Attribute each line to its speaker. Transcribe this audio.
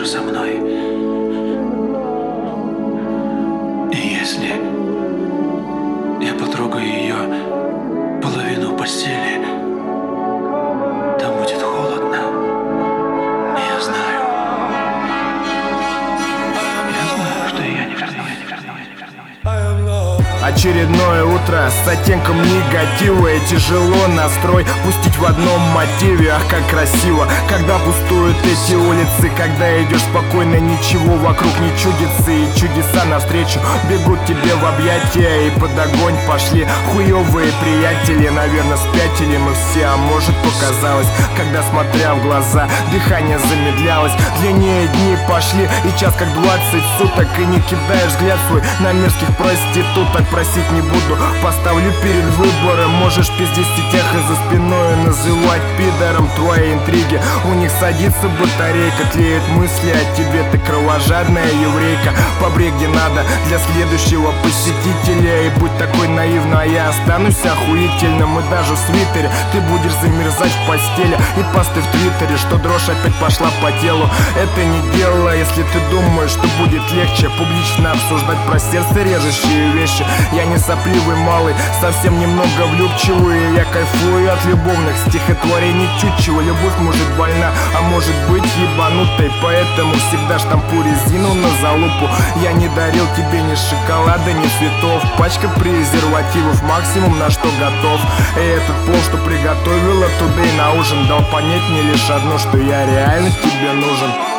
Speaker 1: со мной. И если я потрогаю ее половину постели, там будет холодно. Я знаю, что я не вернусь.
Speaker 2: Очередное утро с оттенком негатива, и тяжело настрой пустить в одном мотиве. Ах, как красиво, когда пустуют эти улицы, когда идешь спокойно, ничего вокруг не чудится, и чудеса навстречу бегут тебе в объятия. И под огонь пошли хуёвые приятели, наверное, спятили мы все, а может показалось, когда, смотря в глаза, дыхание замедлялось. Длиннее дни пошли, и час как 20 суток, и не кидаешь взгляд свой на мирских проституток. Просить не буду, поставлю перед выбором. Можешь пиздить в сетях и за спиной называть пидором твои интриги. У них садится батарейка, тлеют мысли о тебе. Ты кровожадная еврейка, побрей где надо для следующего посетителя. И будь такой наивна, а я останусь охуительным. И даже в свитере ты будешь замерзать в постели. И посты в твиттере, что дрожь опять пошла по телу. Это не дело, если ты думаешь, что будет легче публично обсуждать про сердце режущие вещи. Я не сопливый малый, совсем немного влюбчивый. Я кайфую от любовных стихотворений чуть-чего. Любовь может больна, а может быть ебанутой, поэтому всегда штампую резину на залупу. Я не дарил тебе ни шоколада, ни цветов. Пачка презервативов, максимум на что готов. И этот плов, что приготовила туда и на ужин, дал понять мне лишь одно, что я реально тебе нужен.